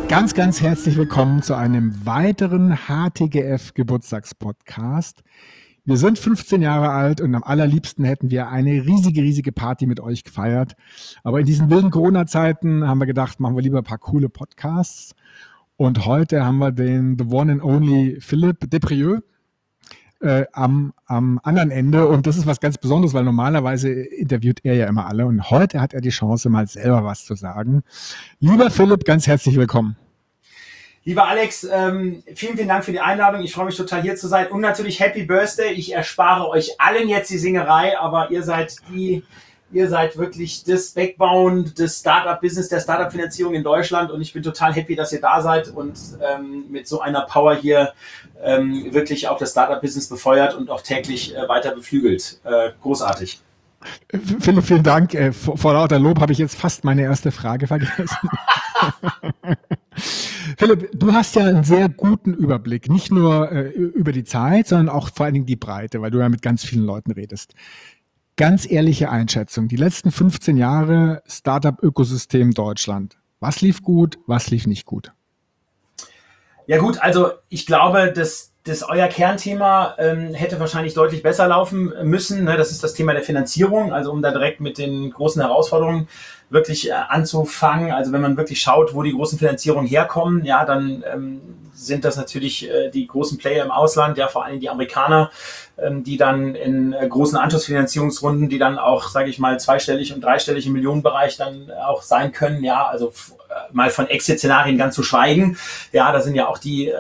Ganz, ganz herzlich willkommen zu einem weiteren HTGF Geburtstagspodcast. Wir sind 15 Jahre alt und am allerliebsten hätten wir eine riesige, riesige Party mit euch gefeiert. Aber in diesen wilden Corona-Zeiten haben wir gedacht, machen wir lieber ein paar coole Podcasts. Und heute haben wir den The One and Only Philippe Deprieux am anderen Ende. Und das ist was ganz Besonderes, weil normalerweise interviewt er ja immer alle. Und heute hat er die Chance, mal selber was zu sagen. Lieber Philipp, ganz herzlich willkommen. Lieber Alex, vielen, vielen Dank für die Einladung. Ich freue mich total, hier zu sein. Und natürlich Happy Birthday. Ich erspare euch allen jetzt die Singerei, aber ihr seid wirklich das Backbone des Startup-Business, der Startup-Finanzierung in Deutschland. Und ich bin total happy, dass ihr da seid und mit so einer Power hier wirklich auch das Startup-Business befeuert und auch täglich weiter beflügelt. Großartig. Philipp, vielen Dank. Vor lauter Lob habe ich jetzt fast meine erste Frage vergessen. Philipp, du hast ja einen sehr guten Überblick, nicht nur über die Zeit, sondern auch vor allen Dingen die Breite, weil du ja mit ganz vielen Leuten redest. Ganz ehrliche Einschätzung, die letzten 15 Jahre Startup-Ökosystem Deutschland. Was lief gut, was lief nicht gut? Ja gut, also ich glaube, dass euer Kernthema hätte wahrscheinlich deutlich besser laufen müssen. Ne? Das ist das Thema der Finanzierung, also um da direkt mit den großen Herausforderungen wirklich anzufangen. Also wenn man wirklich schaut, wo die großen Finanzierungen herkommen, ja, dann sind das natürlich die großen Player im Ausland, ja, vor allem die Amerikaner, die dann in großen Anschlussfinanzierungsrunden, die dann auch, sage ich mal, zweistellig und dreistellig im Millionenbereich dann auch sein können, ja, also mal von Exit-Szenarien ganz zu schweigen. Ja, da sind ja auch die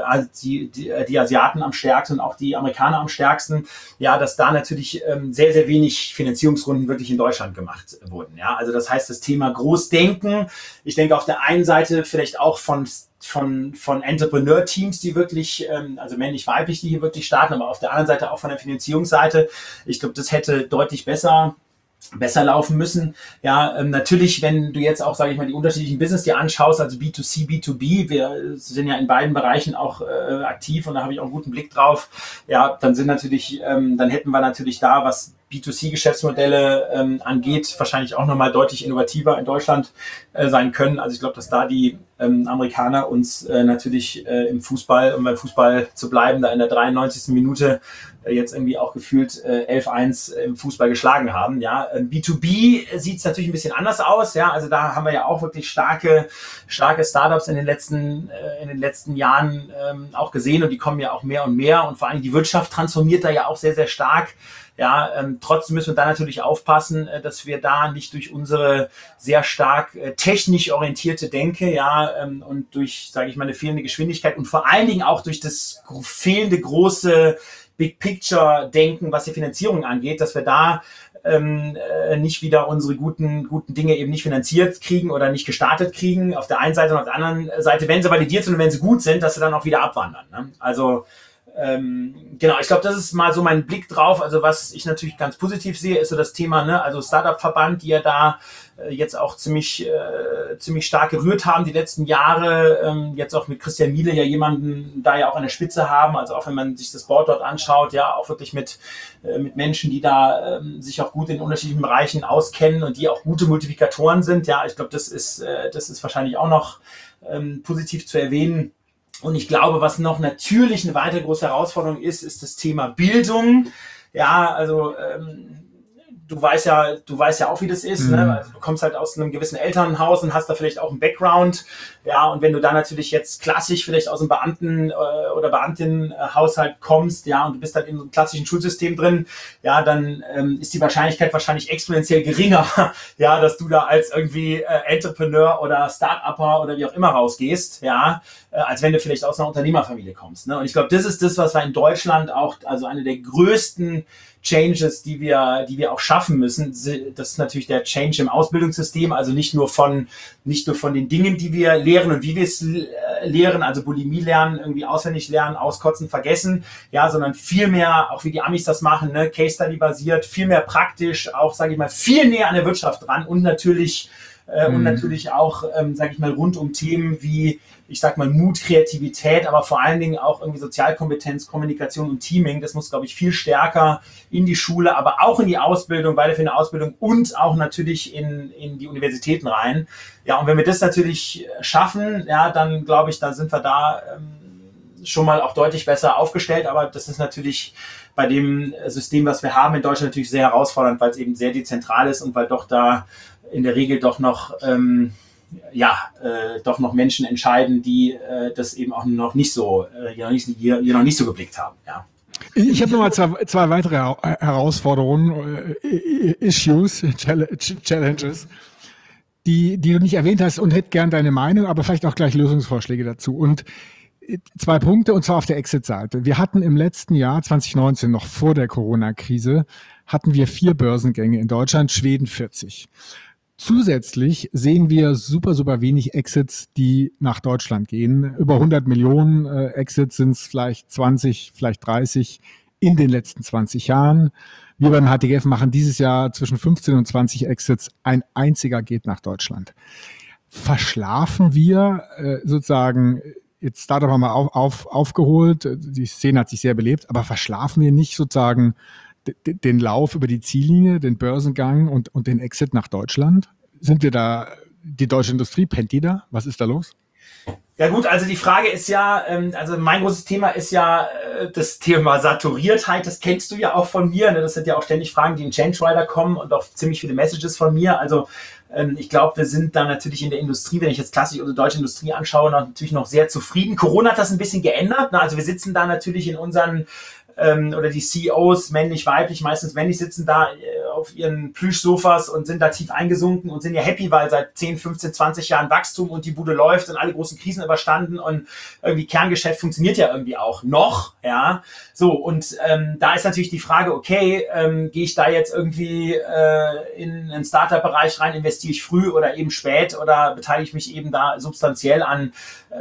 Asiaten am stärksten und auch die Amerikaner am stärksten. Ja, dass da natürlich sehr, sehr wenig Finanzierungsrunden wirklich in Deutschland gemacht wurden. Ja, also das heißt, das Thema Großdenken, ich denke auf der einen Seite vielleicht auch von Entrepreneur-Teams, die wirklich, also männlich-weiblich, die hier wirklich starten, aber auf der anderen Seite auch von der Finanzierungsseite. Ich glaube, das hätte deutlich besser laufen müssen. Ja, natürlich, wenn du jetzt auch, sage ich mal, die unterschiedlichen Business dir anschaust, also B2C, B2B, wir sind ja in beiden Bereichen auch aktiv und da habe ich auch einen guten Blick drauf. Ja, dann dann hätten wir natürlich da, was B2C-Geschäftsmodelle angeht, wahrscheinlich auch nochmal deutlich innovativer in Deutschland sein können. Also ich glaube, dass da die Amerikaner uns natürlich im Fußball, um beim Fußball zu bleiben, da in der 93. Minute jetzt irgendwie auch gefühlt 11-1 im Fußball geschlagen haben. Ja, B2B sieht es natürlich ein bisschen anders aus. Ja, also da haben wir ja auch wirklich starke Startups in den letzten Jahren auch gesehen und die kommen ja auch mehr und mehr und vor allem die Wirtschaft transformiert da ja auch sehr, sehr stark. Ja, trotzdem müssen wir da natürlich aufpassen, dass wir da nicht durch unsere sehr stark technisch orientierte Denke, ja, und durch, sage ich mal, eine fehlende Geschwindigkeit und vor allen Dingen auch durch das fehlende große Big Picture Denken, was die Finanzierung angeht, dass wir da nicht wieder unsere guten Dinge eben nicht finanziert kriegen oder nicht gestartet kriegen. Auf der einen Seite und auf der anderen Seite, wenn sie validiert sind und wenn sie gut sind, dass sie dann auch wieder abwandern. Ne? Also genau, ich glaube, das ist mal so mein Blick drauf. Also was ich natürlich ganz positiv sehe, ist so das Thema, ne, also Startup-Verband, die ja da jetzt auch ziemlich stark gerührt haben die letzten Jahre. Jetzt auch mit Christian Miele ja jemanden da ja auch an der Spitze haben. Also auch wenn man sich das Board dort anschaut, ja, auch wirklich mit Menschen, die da sich auch gut in unterschiedlichen Bereichen auskennen und die auch gute Multiplikatoren sind. Ja, ich glaube, das ist wahrscheinlich auch noch positiv zu erwähnen. Und ich glaube, was noch natürlich eine weitere große Herausforderung ist das Thema Bildung. Ja, also du weißt ja auch, wie das ist. Ne? Also du kommst halt aus einem gewissen Elternhaus und hast da vielleicht auch einen Background. Ja, und wenn du da natürlich jetzt klassisch vielleicht aus einem Beamten- oder Beamtinnenhaushalt kommst, ja, und du bist halt in einem klassischen Schulsystem drin, ja, dann ist die Wahrscheinlichkeit wahrscheinlich exponentiell geringer, ja, dass du da als irgendwie Entrepreneur oder Start-Upper oder wie auch immer rausgehst, ja, als wenn du vielleicht aus einer Unternehmerfamilie kommst. Ne? Und ich glaube, das ist das, was wir in Deutschland auch, also eine der größten Changes, die wir auch schaffen müssen. Das ist natürlich der Change im Ausbildungssystem, also nicht nur von den Dingen, die wir lehren und wie wir es lehren, also Bulimie lernen, irgendwie auswendig lernen, auskotzen, vergessen, ja, sondern viel mehr, auch wie die Amis das machen, ne, Case Study basiert, viel mehr praktisch, auch, sage ich mal, viel näher an der Wirtschaft dran und natürlich und natürlich auch, sage ich mal, rund um Themen wie, ich sag mal, Mut, Kreativität, aber vor allen Dingen auch irgendwie Sozialkompetenz, Kommunikation und Teaming. Das muss, glaube ich, viel stärker in die Schule, aber auch in die Ausbildung, weiterführende Ausbildung und auch natürlich in die Universitäten rein. Ja, und wenn wir das natürlich schaffen, ja, dann glaube ich, dann sind wir da schon mal auch deutlich besser aufgestellt. Aber das ist natürlich bei dem System, was wir haben in Deutschland, natürlich sehr herausfordernd, weil es eben sehr dezentral ist und weil doch da in der Regel doch noch doch noch Menschen entscheiden, die das eben auch noch nicht so hier noch nicht so geblickt haben. Ja. Ich habe nochmal zwei weitere Herausforderungen, Issues, Challenges, die du nicht erwähnt hast und hätte gern deine Meinung, aber vielleicht auch gleich Lösungsvorschläge dazu. Und zwei Punkte, und zwar auf der Exit-Seite. Wir hatten im letzten Jahr, 2019, noch vor der Corona-Krise, hatten wir 4 Börsengänge in Deutschland, Schweden 40. Zusätzlich sehen wir super, super wenig Exits, die nach Deutschland gehen. Über 100 Millionen Exits sind es vielleicht 20, vielleicht 30 in den letzten 20 Jahren. Wir beim HTGF machen dieses Jahr zwischen 15 und 20 Exits. Ein einziger geht nach Deutschland. Verschlafen wir sozusagen, jetzt Startup haben wir aufgeholt, die Szene hat sich sehr belebt, aber verschlafen wir nicht sozusagen den Lauf über die Ziellinie, den Börsengang und den Exit nach Deutschland? Sind wir da, die deutsche Industrie, pennt die da? Was ist da los? Ja gut, also die Frage ist ja, also mein großes Thema ist ja das Thema Saturiertheit, das kennst du ja auch von mir, ne? Das sind ja auch ständig Fragen, die in Change Rider kommen und auch ziemlich viele Messages von mir. Also ich glaube, wir sind da natürlich in der Industrie, wenn ich jetzt klassisch unsere deutsche Industrie anschaue, natürlich noch sehr zufrieden. Corona hat das ein bisschen geändert, ne? Also wir sitzen da natürlich in unseren oder die CEOs, männlich, weiblich, meistens männlich, sitzen da auf ihren Plüschsofas und sind da tief eingesunken und sind ja happy, weil seit 10, 15, 20 Jahren Wachstum und die Bude läuft und alle großen Krisen überstanden und irgendwie Kerngeschäft funktioniert ja irgendwie auch noch, ja. So, und da ist natürlich die Frage, okay, gehe ich da jetzt irgendwie in einen Startup-Bereich rein, investiere ich früh oder eben spät oder beteilige ich mich eben da substanziell an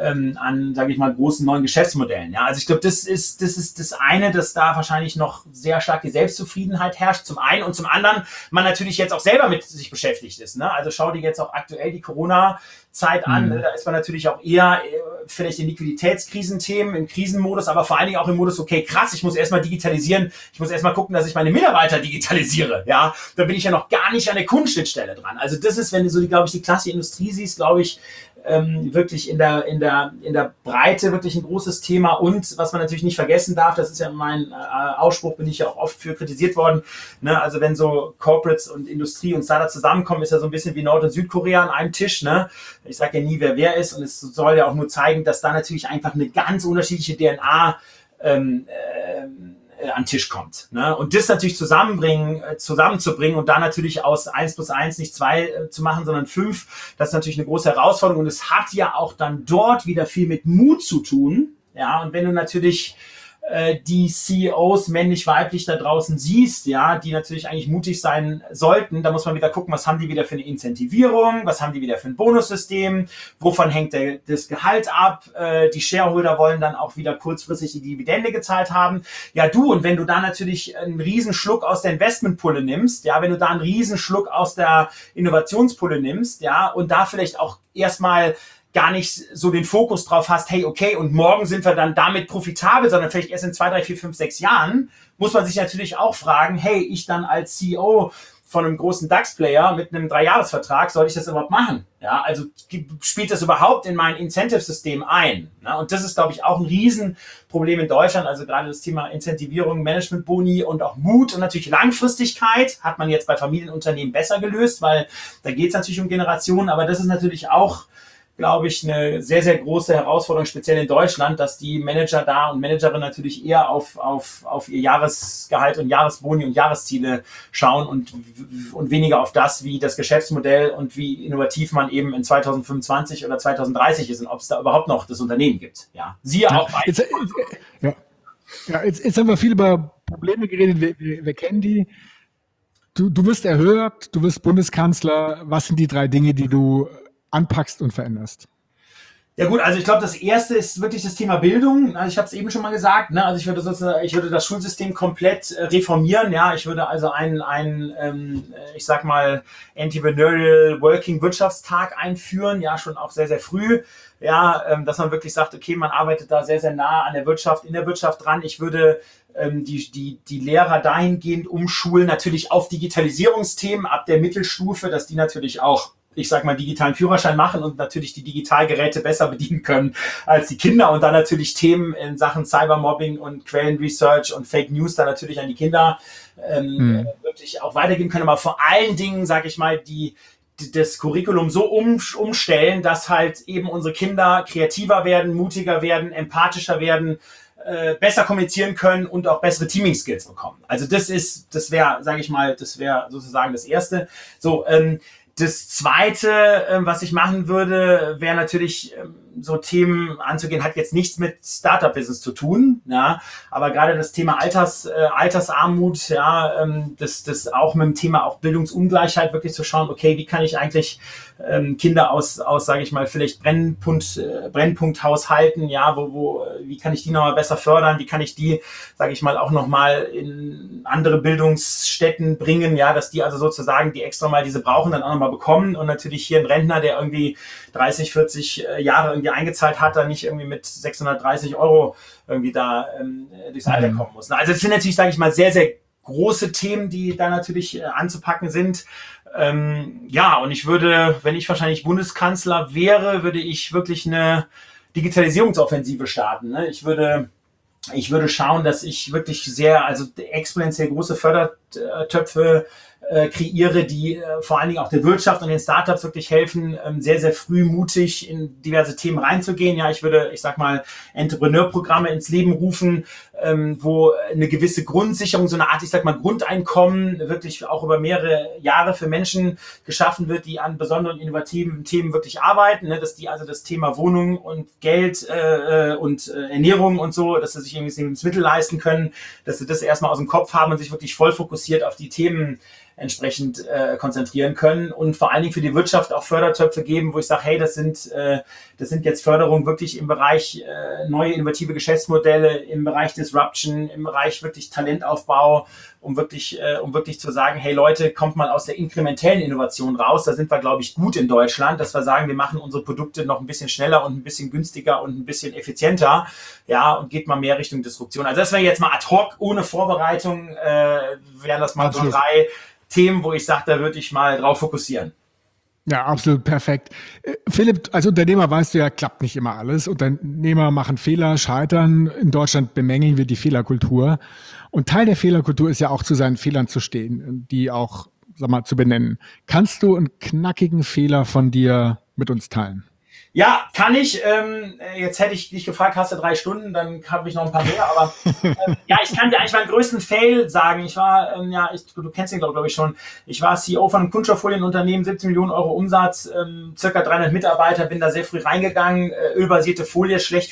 sage ich mal, großen neuen Geschäftsmodellen. Ja, also ich glaube, das ist das eine, dass da wahrscheinlich noch sehr stark die Selbstzufriedenheit herrscht, zum einen, und zum anderen man natürlich jetzt auch selber mit sich beschäftigt ist. Ne? Also schau dir jetzt auch aktuell die Corona-Zeit an. Da ist man natürlich auch eher vielleicht in Liquiditätskrisenthemen, im Krisenmodus, aber vor allen Dingen auch im Modus, okay, krass, ich muss erstmal digitalisieren, ich muss erstmal gucken, dass ich meine Mitarbeiter digitalisiere. Ja, da bin ich ja noch gar nicht an der Kundenschnittstelle dran. Also das ist, wenn du so, glaube ich, die klassische Industrie siehst, glaube ich, wirklich in der Breite wirklich ein großes Thema. Und was man natürlich nicht vergessen darf, das ist ja mein Ausspruch, bin ich ja auch oft für kritisiert worden, ne? Also wenn so Corporates und Industrie und Startup zusammenkommen, ist ja so ein bisschen wie Nord- und Südkorea an einem Tisch. Ne? Ich sage ja nie, wer ist, und es soll ja auch nur zeigen, dass da natürlich einfach eine ganz unterschiedliche DNA an den Tisch kommt. Ne? Und das natürlich zusammenzubringen und da natürlich aus 1+1 nicht 2 zu machen, sondern 5, das ist natürlich eine große Herausforderung. Und es hat ja auch dann dort wieder viel mit Mut zu tun. Ja, und wenn du natürlich die CEOs männlich-weiblich da draußen siehst, ja, die natürlich eigentlich mutig sein sollten, da muss man wieder gucken, was haben die wieder für eine Incentivierung, was haben die wieder für ein Bonussystem, wovon hängt das Gehalt ab, die Shareholder wollen dann auch wieder kurzfristig die Dividende gezahlt haben. Ja, und wenn du da natürlich einen Riesenschluck aus der Investmentpulle nimmst, ja, wenn du da einen Riesenschluck aus der Innovationspulle nimmst, ja, und da vielleicht auch erstmal gar nicht so den Fokus drauf hast, hey, okay, und morgen sind wir dann damit profitabel, sondern vielleicht erst in 2, 3, 4, 5, 6 Jahren, muss man sich natürlich auch fragen, hey, ich dann als CEO von einem großen DAX-Player mit einem 3-Jahres-Vertrag, soll ich das überhaupt machen? Ja, also spielt das überhaupt in mein Incentive-System ein? Ne? Und das ist, glaube ich, auch ein Riesenproblem in Deutschland. Also gerade das Thema Incentivierung, Management-Boni und auch Mut und natürlich Langfristigkeit hat man jetzt bei Familienunternehmen besser gelöst, weil da geht es natürlich um Generationen, aber das ist natürlich auch, glaube ich, eine sehr, sehr große Herausforderung, speziell in Deutschland, dass die Manager da und Managerinnen natürlich eher auf ihr Jahresgehalt und Jahresboni und Jahresziele schauen und weniger auf das, wie das Geschäftsmodell und wie innovativ man eben in 2025 oder 2030 ist und ob es da überhaupt noch das Unternehmen gibt. Ja, siehe auch. Jetzt haben wir viel über Probleme geredet, wir kennen die. Du wirst erhört, du wirst Bundeskanzler. Was sind die 3 Dinge, die du anpackst und veränderst? Ja gut, also ich glaube, das erste ist wirklich das Thema Bildung. Also ich habe es eben schon mal gesagt, ne? Also ich würde das Schulsystem komplett reformieren. Ja, ich würde also ich sag mal, Entrepreneurial Working Wirtschaftstag einführen. Ja, schon auch sehr, sehr früh. Ja, dass man wirklich sagt, okay, man arbeitet da sehr, sehr nah an der Wirtschaft, in der Wirtschaft dran. Ich würde die Lehrer dahingehend umschulen, natürlich auf Digitalisierungsthemen ab der Mittelstufe, dass die natürlich auch, ich sag mal, digitalen Führerschein machen und natürlich die Digitalgeräte besser bedienen können als die Kinder und dann natürlich Themen in Sachen Cybermobbing und Quellenresearch und Fake News dann natürlich an die Kinder wirklich auch weitergeben können. Aber vor allen Dingen, sage ich mal, das Curriculum so umstellen, dass halt eben unsere Kinder kreativer werden, mutiger werden, empathischer werden, besser kommunizieren können und auch bessere Teaming-Skills bekommen. Also das wäre, sage ich mal, das wäre sozusagen das Erste. So, das Zweite, was ich machen würde, wäre natürlich so Themen anzugehen, hat jetzt nichts mit Startup-Business zu tun, ja, aber gerade das Thema Altersarmut, ja, das auch mit dem Thema auch Bildungsungleichheit wirklich zu schauen, okay, wie kann ich eigentlich Kinder aus sage ich mal, vielleicht Brennpunkthaushalten, ja, wie kann ich die nochmal besser fördern, wie kann ich die, sage ich mal, auch nochmal in andere Bildungsstätten bringen, ja, dass die also sozusagen, die extra mal diese brauchen, dann auch nochmal bekommen und natürlich hier ein Rentner, der irgendwie 30, 40 Jahre irgendwie eingezahlt hat, dann nicht irgendwie mit 630 Euro irgendwie da durchs Alter kommen muss. Also das sind natürlich, sage ich mal, sehr, sehr große Themen, die da natürlich anzupacken sind. Ja, und ich würde, wenn ich wahrscheinlich Bundeskanzler wäre, würde ich wirklich eine Digitalisierungsoffensive starten. Ne? Ich würde schauen, dass ich wirklich also exponentiell große Fördertöpfe kreiere, die vor allen Dingen auch der Wirtschaft und den Startups wirklich helfen, sehr, sehr früh mutig in diverse Themen reinzugehen. Ja, ich sag mal, Entrepreneur-Programme ins Leben rufen, wo eine gewisse Grundsicherung, so eine Art, ich sag mal, Grundeinkommen wirklich auch über mehrere Jahre für Menschen geschaffen wird, die an besonderen innovativen Themen wirklich arbeiten, ne? Dass die also das Thema Wohnung und Geld und Ernährung und so, dass sie sich irgendwie Lebensmittel leisten können, dass sie das erstmal aus dem Kopf haben und sich wirklich voll fokussiert auf die Themen entsprechend konzentrieren können und vor allen Dingen für die Wirtschaft auch Fördertöpfe geben, wo ich sage, hey, das sind jetzt Förderungen wirklich im Bereich neue innovative Geschäftsmodelle, im Bereich Disruption, im Bereich wirklich Talentaufbau, um wirklich zu sagen, hey Leute, kommt mal aus der inkrementellen Innovation raus. Da sind wir, glaube ich, gut in Deutschland, dass wir sagen, wir machen unsere Produkte noch ein bisschen schneller und ein bisschen günstiger und ein bisschen effizienter, ja, und geht mal mehr Richtung Disruption. Also das wäre jetzt mal ad hoc, ohne Vorbereitung, wären das mal so 3 Themen, wo ich sage, da würde ich mal drauf fokussieren. Ja, absolut perfekt. Philipp, als Unternehmer weißt du ja, klappt nicht immer alles. Unternehmer machen Fehler, scheitern. In Deutschland bemängeln wir die Fehlerkultur. Und Teil der Fehlerkultur ist ja auch, zu seinen Fehlern zu stehen, die auch, sag mal, zu benennen. Kannst du einen knackigen Fehler von dir mit uns teilen? Ja, kann ich. Jetzt hätte ich dich gefragt, hast du 3 Stunden, dann habe ich noch ein paar mehr. Aber ja, ich kann dir eigentlich meinen größten Fail sagen. Ich war, du kennst den glaube ich schon. Ich war CEO von einem Kunststofffolienunternehmen, 17 Millionen Euro Umsatz, circa 300 Mitarbeiter, bin da sehr früh reingegangen. Ölbasierte Folie, schlecht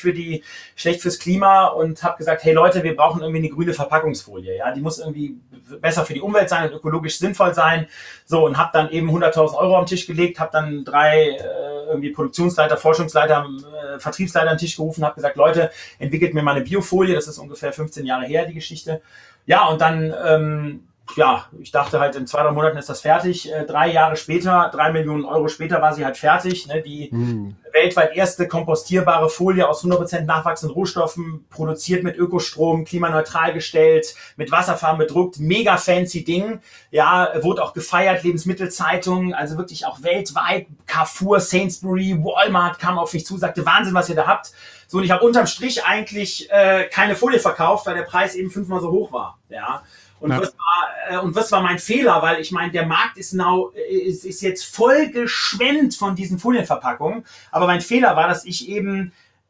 fürs Klima und habe gesagt, hey Leute, wir brauchen irgendwie eine grüne Verpackungsfolie. Ja, die muss irgendwie besser für die Umwelt sein und ökologisch sinnvoll sein. So, und habe dann eben 100.000 Euro am Tisch gelegt, habe dann 3 irgendwie Produktionsleiter, Forschungsleiter, Vertriebsleiter an den Tisch gerufen, habe gesagt, Leute, entwickelt mir mal eine Biofolie, das ist ungefähr 15 Jahre her, die Geschichte. Ja, und dann, ich dachte halt, in 2, 3 Monaten ist das fertig. 3 Jahre später, 3 Millionen Euro später war sie halt fertig. Ne? Die weltweit erste kompostierbare Folie aus 100% nachwachsenden Rohstoffen, produziert mit Ökostrom, klimaneutral gestellt, mit Wasserfarben bedruckt, mega fancy Ding. Ja, wurde auch gefeiert, Lebensmittelzeitungen, also wirklich auch weltweit. Carrefour, Sainsbury, Walmart kam auf mich zu, sagte, Wahnsinn, was ihr da habt. So, und ich habe unterm Strich eigentlich keine Folie verkauft, weil der Preis eben 5-mal so hoch war. Ja. Und was war mein Fehler? Weil ich meine, der Markt ist jetzt voll geschwemmt von diesen Folienverpackungen. Aber mein Fehler war, dass ich eben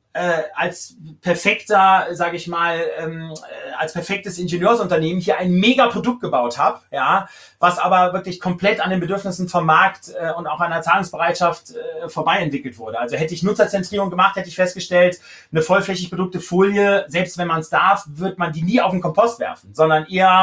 als perfekter, sage ich mal, als perfektes Ingenieursunternehmen hier ein mega Produkt gebaut habe, ja, was aber wirklich komplett an den Bedürfnissen vom Markt und auch an der Zahlungsbereitschaft vorbei entwickelt wurde. Also hätte ich Nutzerzentrierung gemacht, hätte ich festgestellt, eine vollflächig bedruckte Folie, selbst wenn man es darf, wird man die nie auf den Kompost werfen, sondern eher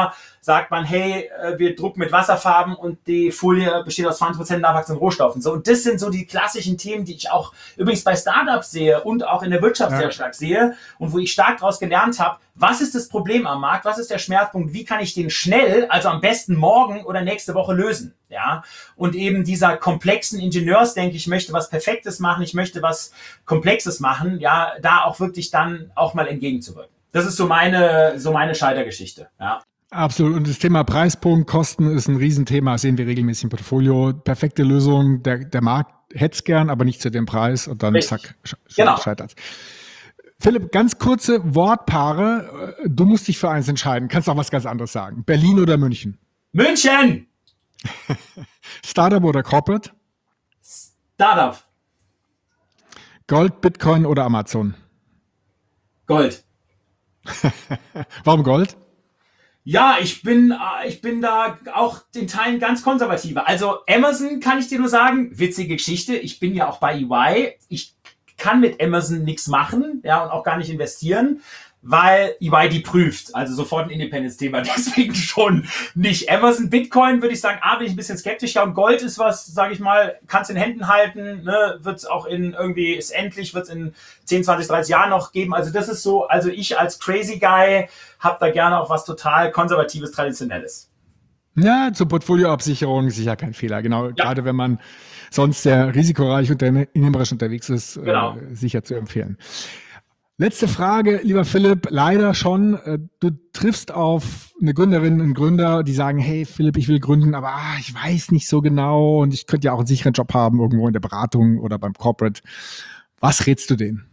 sagt man, hey, wir drucken mit Wasserfarben und die Folie besteht aus 20% nachwachsenden Rohstoffen. So, und das sind so die klassischen Themen, die ich auch übrigens bei Startups sehe und auch in der Wirtschaft sehr stark sehe und wo ich stark daraus gelernt habe, was ist das Problem am Markt, was ist der Schmerzpunkt, wie kann ich den schnell, also am besten morgen oder nächste Woche lösen. Ja, und eben dieser komplexen Ingenieursdenke, ich möchte was Perfektes machen, ich möchte was Komplexes machen, ja, da auch wirklich dann auch mal entgegenzuwirken. Das ist so meine Scheitergeschichte, ja. Absolut. Und das Thema Preispunkt, Kosten ist ein Riesenthema, sehen wir regelmäßig im Portfolio. Perfekte Lösung, der Markt hätte es gern, aber nicht zu dem Preis und dann zack, scheitert. Philipp, ganz kurze Wortpaare. Du musst dich für eins entscheiden. Kannst auch was ganz anderes sagen. Berlin oder München? München! Startup oder Corporate? Startup. Gold, Bitcoin oder Amazon? Gold. Warum Gold? Ja, ich bin da auch in Teilen ganz konservativer. Also Amazon kann ich dir nur sagen, witzige Geschichte. Ich bin ja auch bei EY. Ich kann mit Amazon nichts machen, ja, und auch gar nicht investieren, weil EY die prüft. Also sofort ein Independence-Thema. Deswegen schon nicht. Amazon, Bitcoin würde ich sagen, bin ich ein bisschen skeptischer. Und Gold ist was, sage ich mal, kannst in Händen halten, ne, wird es auch in irgendwie, ist endlich, wird es in 10, 20, 30 Jahren noch geben. Also das ist so, also ich als Crazy Guy habe da gerne auch was total Konservatives, Traditionelles. Ja, zur Portfolioabsicherung sicher kein Fehler. Genau, gerade wenn man sonst sehr risikoreich und unternehmerisch unterwegs ist, sicher zu empfehlen. Letzte Frage, lieber Philipp, leider schon. Du triffst auf eine Gründerin, einen Gründer, die sagen, hey Philipp, ich will gründen, aber ich weiß nicht so genau und ich könnte ja auch einen sicheren Job haben, irgendwo in der Beratung oder beim Corporate. Was rätst du denen?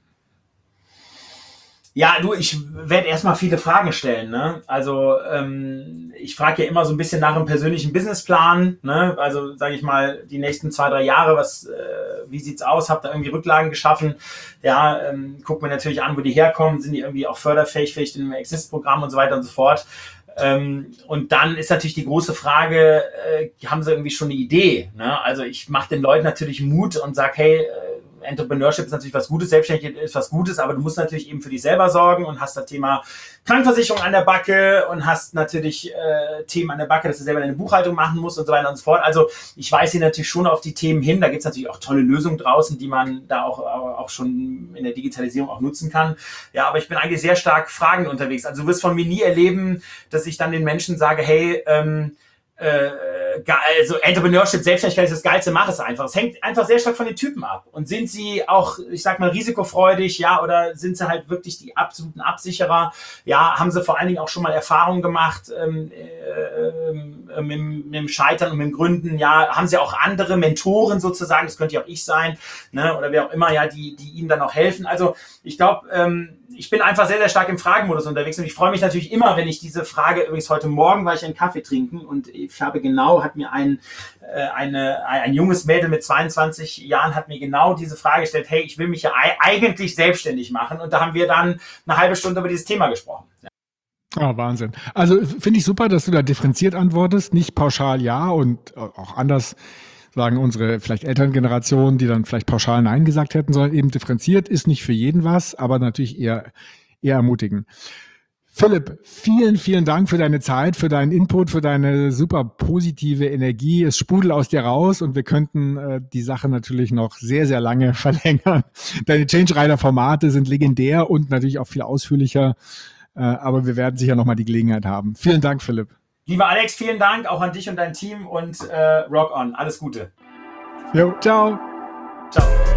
Ja, ich werde erstmal viele Fragen stellen, ne? Also ich frage ja immer so ein bisschen nach einem persönlichen Businessplan, ne? Also sage ich mal, die nächsten 2, 3 Jahre, wie sieht's aus? Habt ihr irgendwie Rücklagen geschaffen? Ja, guck mir natürlich an, wo die herkommen, sind die irgendwie auch förderfähig, vielleicht in einem Exist-Programm und so weiter und so fort. Und dann ist natürlich die große Frage, haben sie irgendwie schon eine Idee? Ne? Also ich mache den Leuten natürlich Mut und sage, hey, Entrepreneurship ist natürlich was Gutes, Selbstständigkeit ist was Gutes, aber du musst natürlich eben für dich selber sorgen und hast das Thema Krankenversicherung an der Backe und hast natürlich Themen an der Backe, dass du selber deine Buchhaltung machen musst und so weiter und so fort. Also ich weise hier natürlich schon auf die Themen hin. Da gibt es natürlich auch tolle Lösungen draußen, die man da auch schon in der Digitalisierung auch nutzen kann. Ja, aber ich bin eigentlich sehr stark fragend unterwegs. Also du wirst von mir nie erleben, dass ich dann den Menschen sage, hey, also Entrepreneurship, Selbstständigkeit ist das Geilste, mach es einfach. Es hängt einfach sehr stark von den Typen ab. Und sind sie auch, ich sag mal, risikofreudig, ja, oder sind sie halt wirklich die absoluten Absicherer? Ja, haben sie vor allen Dingen auch schon mal Erfahrungen gemacht mit dem Scheitern und mit dem Gründen? Ja, haben sie auch andere Mentoren sozusagen, das könnte ja auch ich sein, ne, oder wer auch immer, ja, die ihnen dann auch helfen. Also ich glaube, ich bin einfach sehr, sehr stark im Fragenmodus unterwegs und ich freue mich natürlich immer, wenn ich diese Frage, übrigens heute Morgen war ich einen Kaffee trinken und ich habe hat mir ein junges Mädel mit 22 Jahren hat mir genau diese Frage gestellt, hey, ich will mich ja eigentlich selbstständig machen und da haben wir dann eine halbe Stunde über dieses Thema gesprochen. Ja. Wahnsinn. Also finde ich super, dass du da differenziert antwortest, nicht pauschal ja und auch anders sagen unsere vielleicht Elterngeneration, die dann vielleicht pauschal Nein gesagt hätten, sondern eben differenziert, ist nicht für jeden was, aber natürlich eher ermutigen. Philipp, vielen, vielen Dank für deine Zeit, für deinen Input, für deine super positive Energie. Es sprudelt aus dir raus und wir könnten die Sache natürlich noch sehr, sehr lange verlängern. Deine Change Rider Formate sind legendär und natürlich auch viel ausführlicher, aber wir werden sicher nochmal die Gelegenheit haben. Vielen Dank, Philipp. Lieber Alex, vielen Dank auch an dich und dein Team und rock on. Alles Gute. Jo, ciao. Ciao.